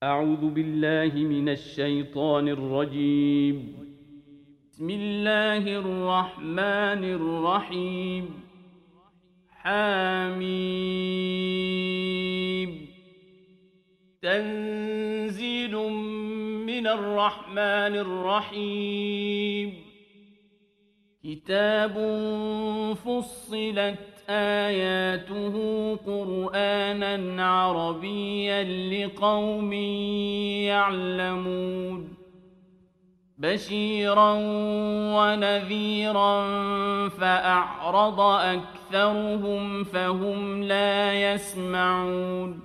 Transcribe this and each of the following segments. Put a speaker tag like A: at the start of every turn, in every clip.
A: أعوذ بالله من الشيطان الرجيم. بسم الله الرحمن الرحيم. حميم. تنزيل من الرحمن الرحيم. كتاب فصلت آياته قرآنًا عربيًّا لقوم يعلمون بشيرًا ونذيرًا فأعرض أكثرهم فهم لا يسمعون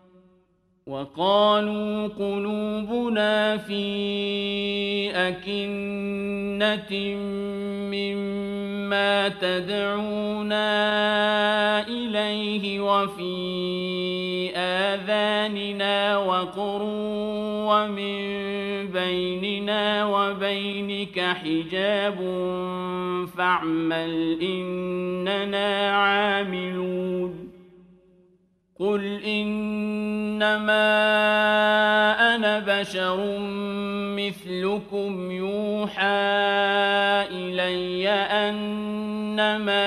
A: وقالوا قلوبنا في أكنة مما تدعونا إليه وفي آذاننا وقر ومن بيننا وبينك حجاب فاعمل إننا عاملون قل إنما أنا بشر مثلكم يوحى إلي أنما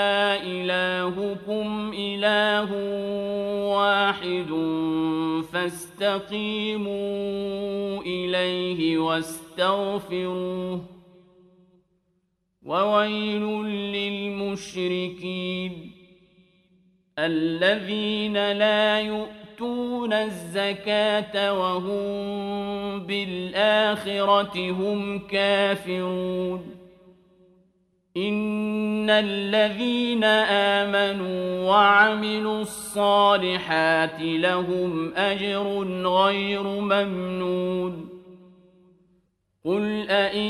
A: إلهكم إله واحد فاستقيموا إليه واستغفروه وويل للمشركين الذين لا يؤتون الزكاة وهم بالآخرة هم كافرون إن الذين آمنوا وعملوا الصالحات لهم أجر غير ممنون قل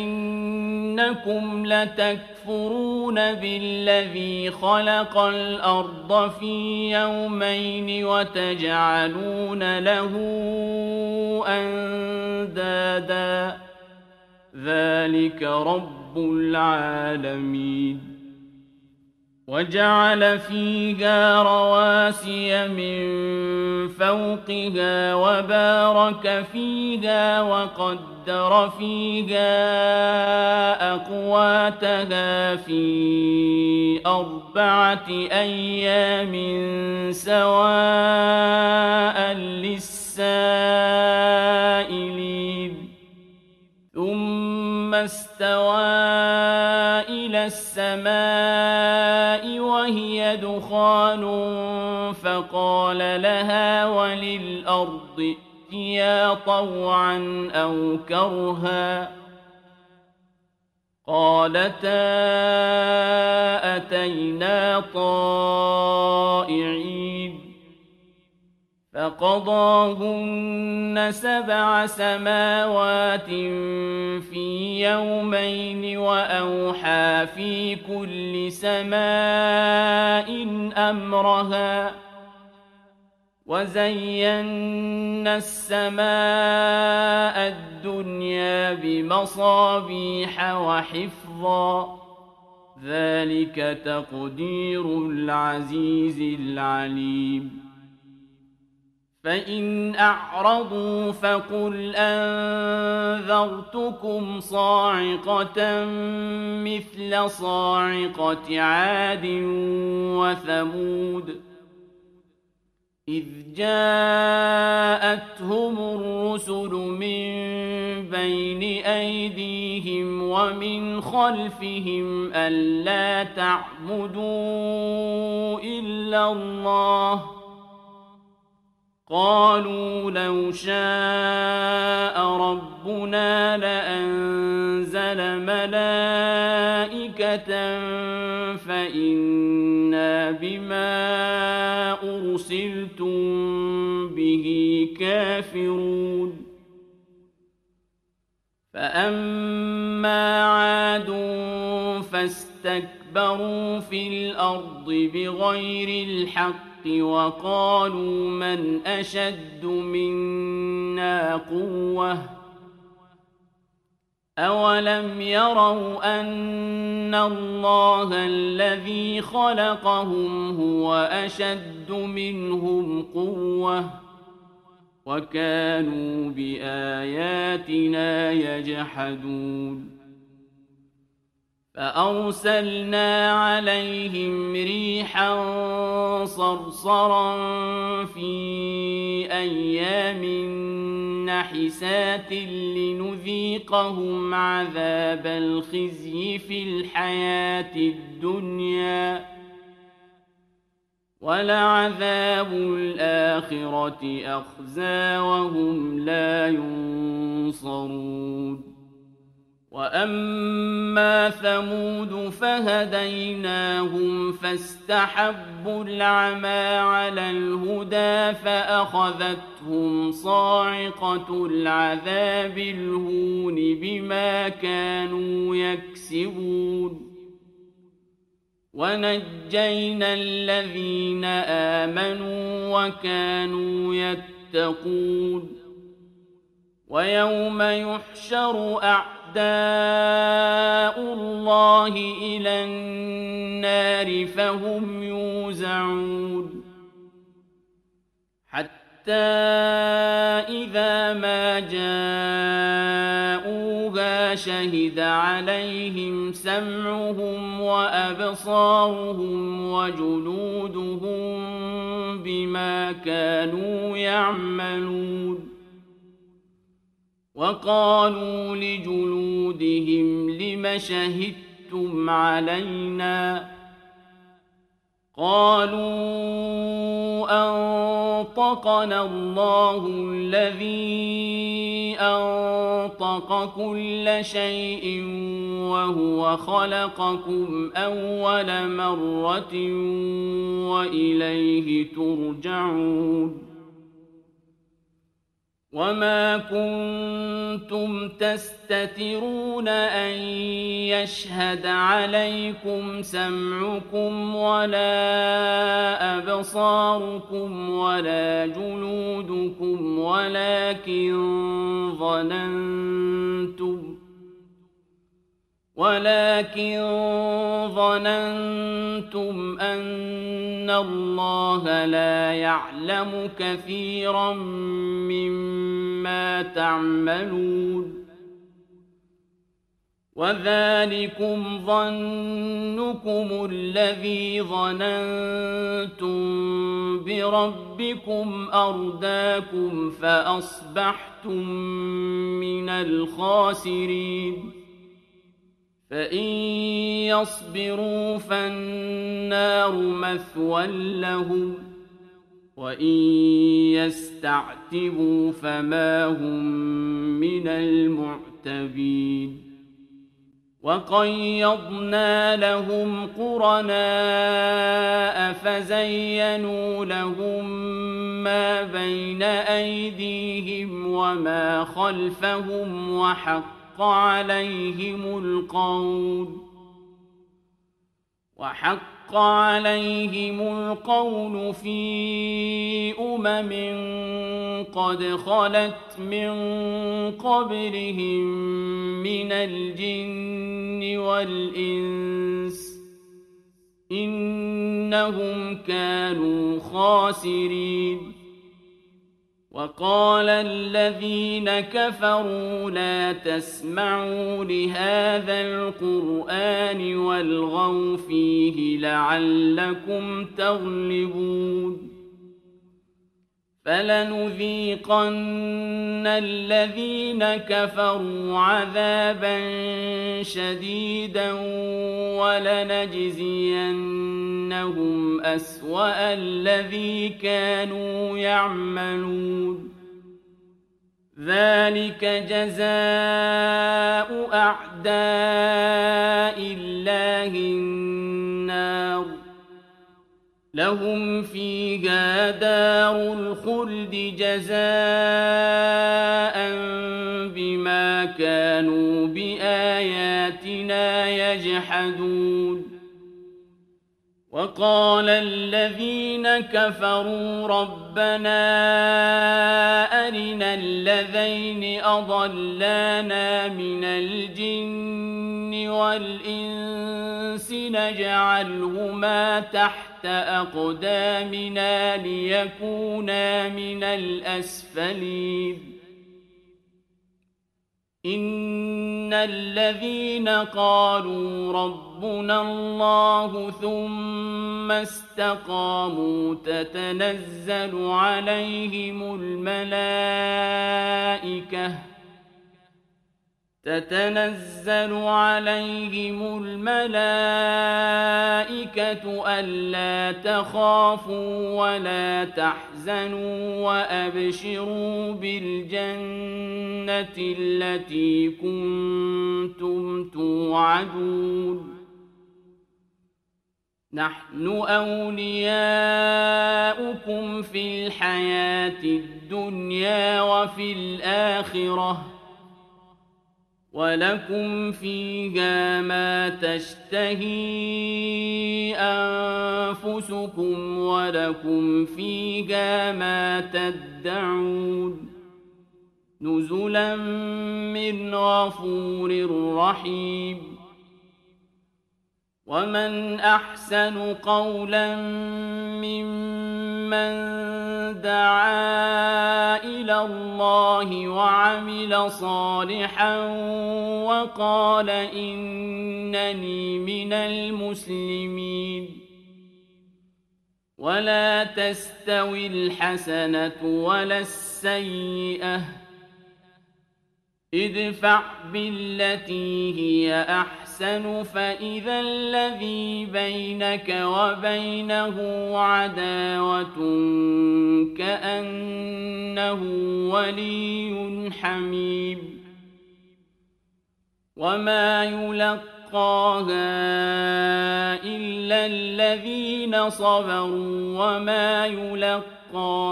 A: أئنكم لتكفرون بالذي خلق الأرض في يومين وتجعلون له أندادا ذلك رب العالمين وجعل فيها رواسي من فوقها وبارك فيها وقدر فيها أقواتها في 4 أيام سواء للسائلين ثم استوى إلى السماء وهي دخان فقال لها وللأرض ائتيا طوعا أو كرها قالتا أتينا طائعين فقضاهن 7 سماوات في يومين وأوحى في كل سماء أمرها وزينا السماء الدنيا بمصابيح وحفظا ذلك تقدير العزيز العليم فإن أعرضوا فقل أنذرتكم صاعقة مثل صاعقة عاد وثمود إذ جاءتهم الرسل من بين أيديهم ومن خلفهم ألا تعبدوا إلا الله قالوا لو شاء ربنا لأنزل ملائكة فإنا بما أرسلتم به كافرون فأما عاد فاستكبروا في الأرض بغير الحق وقالوا من أشد منا قوة أولم يروا أن الله الذي خلقهم هو أشد منهم قوة وكانوا بآياتنا يجحدون فأرسلنا عليهم ريحا صرصرا في أيام نحسات لنذيقهم عذاب الخزي في الحياة الدنيا ولعذاب الآخرة أخزى وهم لا ينصرون وأما ثمود فهديناهم فاستحبوا العمى على الهدى فأخذتهم صاعقة العذاب الهون بما كانوا يكسبون ونجينا الذين آمنوا وكانوا يتقون ويوم يحشر أعداء الله إلى النار فهم يوزعون حتى إذا ما جاءوها شهد عليهم سمعهم وأبصارهم وجلودهم بما كانوا يعملون وقالوا لجلودهم لم شهدتم علينا قالوا أنطقنا الله الذي أنطق كل شيء وهو خلقكم أول مرة وإليه ترجعون وما كنتم تستترون أن يشهد عليكم سمعكم ولا أبصاركم ولا جلودكم ولكن ظننتم أن الله لا يعلم كثيرا مما تعملون وذلكم ظنكم الذي ظننتم بربكم أرداكم فأصبحتم من الخاسرين فإن يصبروا فالنار مثوى لهم وإن يستعتبوا فما هم من المعتبين وقيضنا لهم قرناء فزينوا لهم ما بين أيديهم وما خلفهم وحق عليهم القول في قد خلت من قبلهم من الجن والإنس إنهم كانوا خاسرين وقال الذين كفروا لا تسمعوا لهذا القرآن والغوا فيه لعلكم تغلبون فلنذيقن الذين كفروا عذابا شديدا ولنجزينهم أسوأ الذي كانوا يعملون ذلك جزاء أعداء الله النار لهم فيها دار الخلد جزاء بما كانوا بآياتنا يجحدون وقال قال الذين كفروا ربنا أرنا الذين أضلانا من الجن والإنس نجعلهما تحت أقدامنا ليكونا من الأسفلين إن الذين قالوا ربنا الله ثم استقاموا تتنزل عليهم الملائكة ألا تخافوا ولا تحزنوا وأبشروا بالجنة التي كنتم توعدون نحن أولياؤكم في الحياة الدنيا وفي الآخرة ولكم فيها ما تشتهي أنفسكم ولكم فيها ما تدعون نزلا من غفور رحيم ومن أحسن قولا ممن دعا إلى الله وعمل صالحا وقال إنني من المسلمين ولا تستوي الحسنة ولا السيئة ادفع بالتي هي أحسن فإذا الذي بينك وبينه عداوة كأنه ولي حميم وما يلقاها إلا الذين صبروا وما يلقاها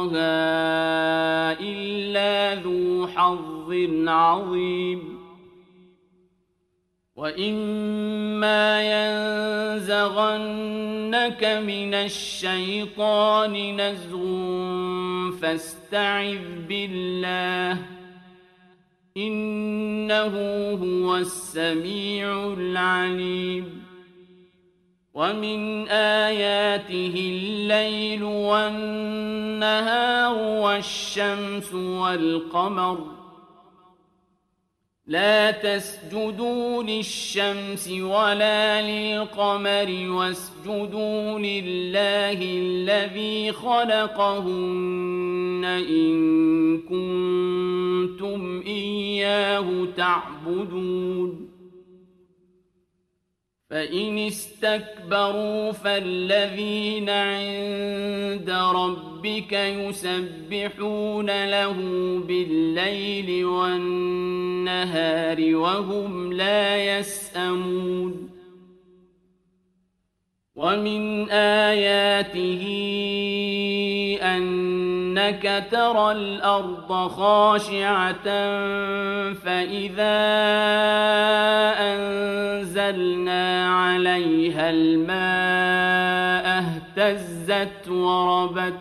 A: إلا ذو حظ عظيم وإما ينزغنك من الشيطان نزغ فاستعذ بالله إنه هو السميع العليم ومن آياته الليل والنهار والشمس والقمر لا تسجدوا للشمس ولا للقمر واسجدوا لله الذي خلقهن إن كنتم إياه تعبدون فإن استكبروا فالذين عند ربك يسبحون له بالليل والنهار وهم لا يسأمون ومن آياته أنك ترى الأرض خاشعة فإذا أنزلنا عليها الماء اهتزت وربت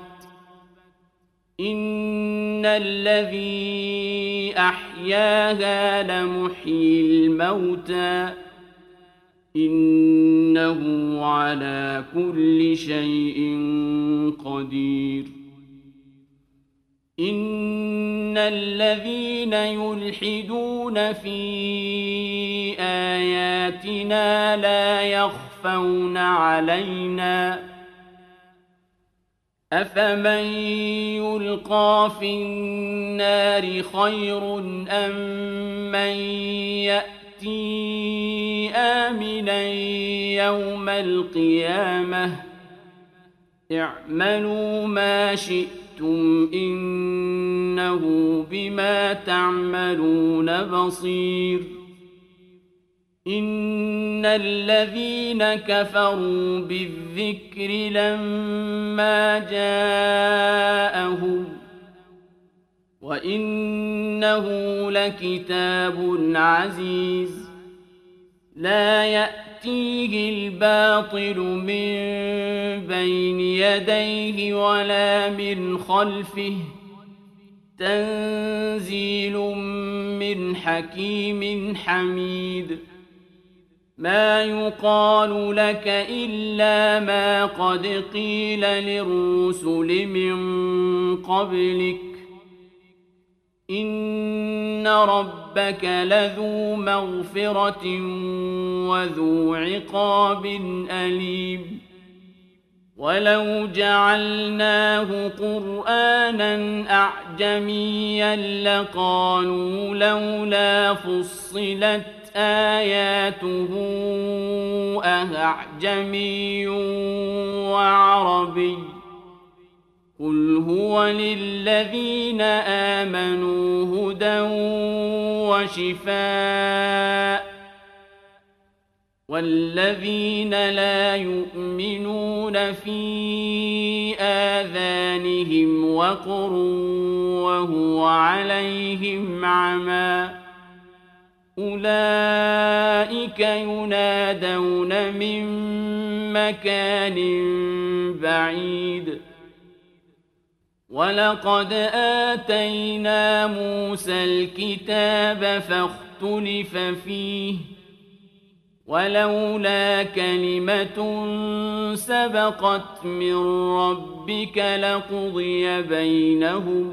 A: إن الذي أحياها لمحيي الموتى إنه على كل شيء قدير إن الذين يلحدون في آياتنا لا يخفون علينا أفمن يلقى في النار خير أم من يأتي آمنا يوم القيامة اعملوا ما شئتم إنه بما تعملون بصير إن الذين كفروا بالذكر لما جاءهم وإنه لكتاب عزيز لا يأتي يأتيه الباطل من بين يديه ولا من خلفه تنزيل من حكيم حميد ما يقال لك إلا ما قد قيل للرسل من قبلك إن ربك لذو مغفرة وذو عقاب أليم ولو جعلناه قرآنا أعجميا لقالوا لولا فصلت آياته أعجمي وعربي قل هو للذين آمنوا هدى وشفاء والذين لا يؤمنون في آذانهم وقر وهو عليهم عمى أولئك ينادون من مكان بعيد ولقد آتينا موسى الكتاب فاختلف فيه ولولا كلمة سبقت من ربك لقضي بينهم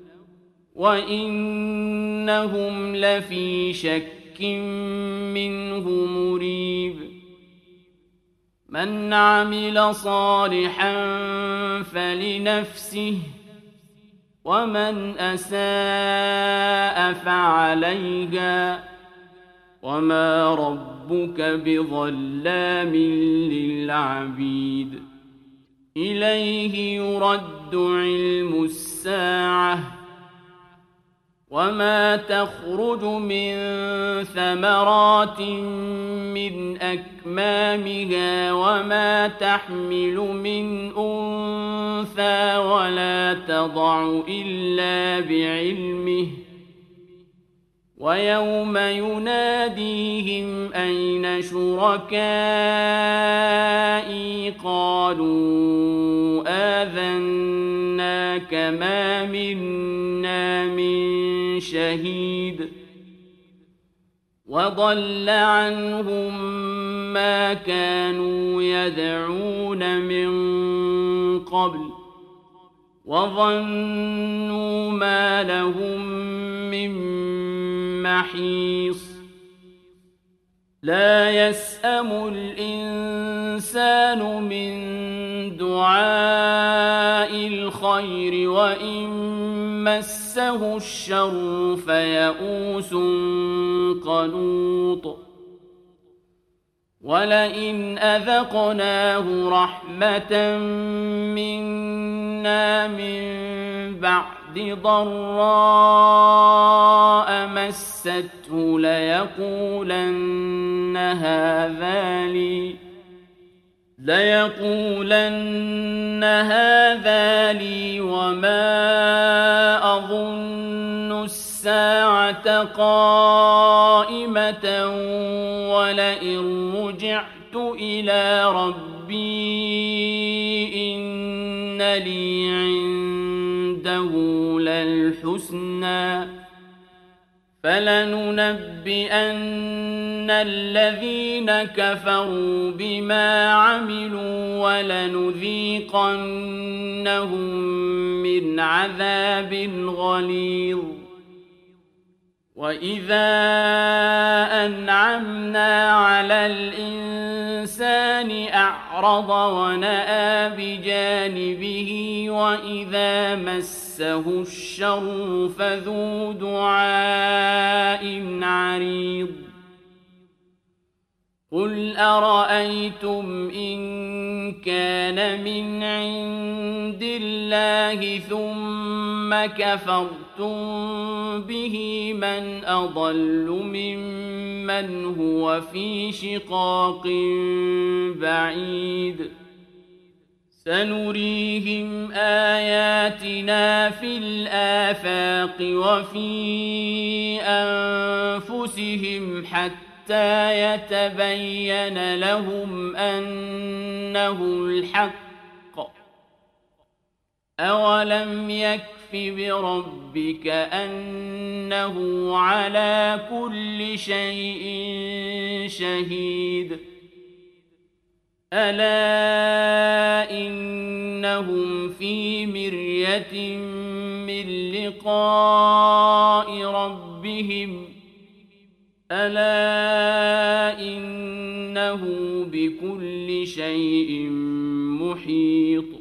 A: وإنهم لفي شك منه مريب من عمل صالحا فلنفسه ومن أساء فعليها وما ربك بظلام للعبيد إليه يرد علم الساعة وما تخرج من ثمرات من أكمامها وما تحمل من أنثى ولا تضع إلا بعلمه ويوم يناديهم أين شركائي قالوا آذناك ما منا من شهيد وضل عنهم ما كانوا يدعون من قبل وظنوا ما لهم من محيص لا يسأم الإنسان من دعاء الخير وإن مسه الشر فيئوس قنوط ولئن أذقناه رحمة منا من بعد ضراء مسته ليقولن هذا لي وما أظن الساعة قائمة ولئن رجعت إلى ربي إن لي عنده للحسنى فلننبئن الذين كفروا بما عملوا ولنذيقنهم من عذاب غليظ وإذا أنعمنا على الإنسان أعرض ونأى بجانبه وإذا مسه الشر فذو دعاء عريض قل أرأيتم إن كان من عند الله ثم كفرتم به من أضل ممن هو في شقاق بعيد سنريهم آياتنا في الآفاق وفي أنفسهم حتى حتى يتبين لهم أنه الحق. أولم يكف بربك أنه على كل شيء شهيد. ألا إنهم في مرية من لقاء ربهم ألا إنه بكل شيء محيط.